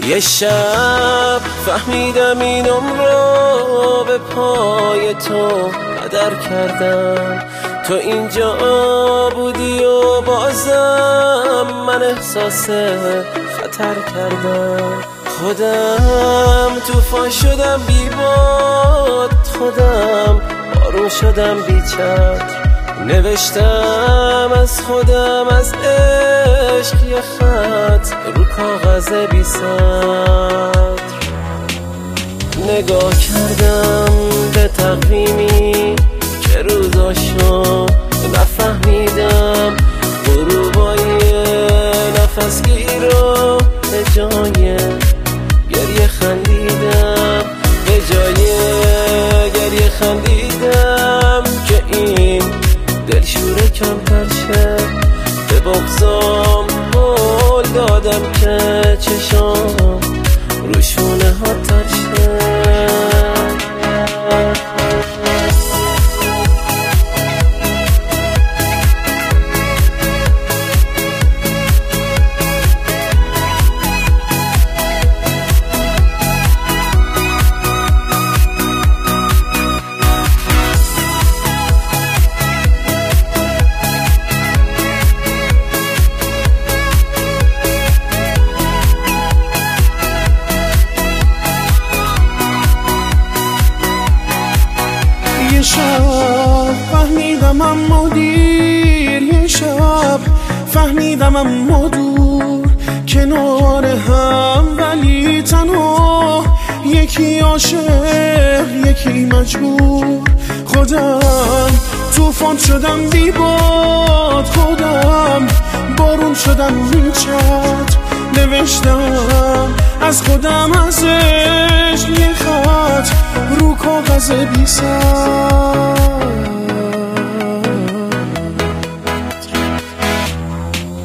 یه شب فهمیدم این عمرو به پای تو قدر کردم. تو اینجا بودی و بازم من احساس خطر کردم. خودم طوفان شدم بی باد، خودم بارون شدم بی چتر. نوشتم از خودم از عشق یه خط رو کاغذ بی سطر. نگاه کردم به تقویمی که روزاشو نفهمیدم. غروبای نفسگیر رو به جای گریه خندیدم، به جای گریه خندیدم که این دلشوره کمتر شه. به بغضام قول دادم که چشام روشونه ها تر شه. یه شب فهمیدم اما دیر، یه شب فهمیدم اما دور، کنار هم ولی تنها، یکی عاشق یکی مجبور. خودم طوفان شدم بی باد، خودم بارون شدم بی چتر. نوشتم از خودم از عشق یه خط رو کاغذ بی سطر.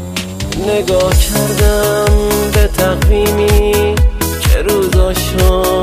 نگاه کردم به تقویمی که روزاشو